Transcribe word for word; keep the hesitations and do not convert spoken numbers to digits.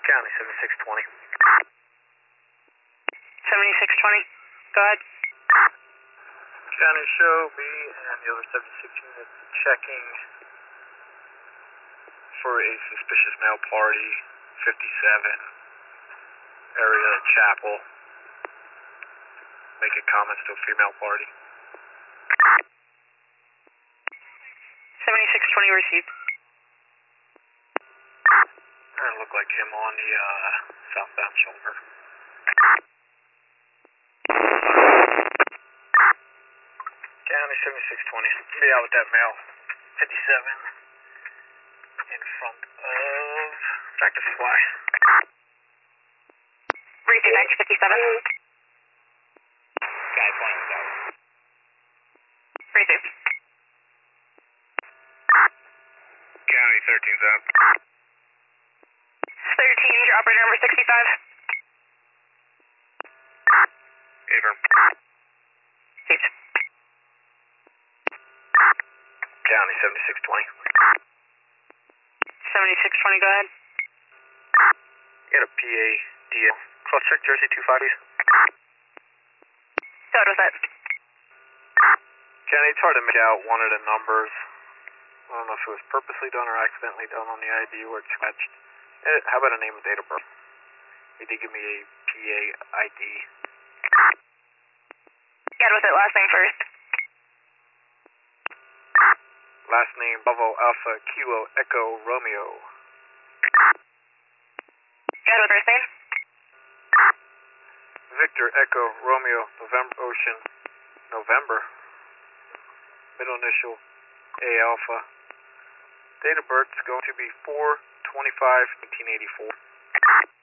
County seventy-six twenty. seventy-six twenty, go ahead. County show B and the other seventy-six units checking for a suspicious male party, fifty-seven, area Chapel. Making comments to a female party. seventy-six twenty received. It looked like him on the uh, southbound shoulder. County seventy-six twenty. Be out with that male. fifty-seven. In front of Tractor Supply. Received X fifty-seven. Guy flying south. Received. County thirteen south. thirteen, your operator number sixty-five. Affirm. Received. County seventy-six twenty. seventy-six twenty, go ahead. Got a P A D L. Cross check Jersey two five. Go ahead with that. County, it's hard to make out one of the numbers. I don't know if it was purposely done or accidentally done on the I D where it's scratched. Eh, how about a name and date of birth? He did give me a P A I D. Go ahead with it, last name first. Last name Bravo Alpha Kilo Echo Romeo. Go ahead with first name. Victor Echo Romeo November Ocean November. Middle initial A Alpha. Date of birth is going to be four twenty-five nineteen eighty-four.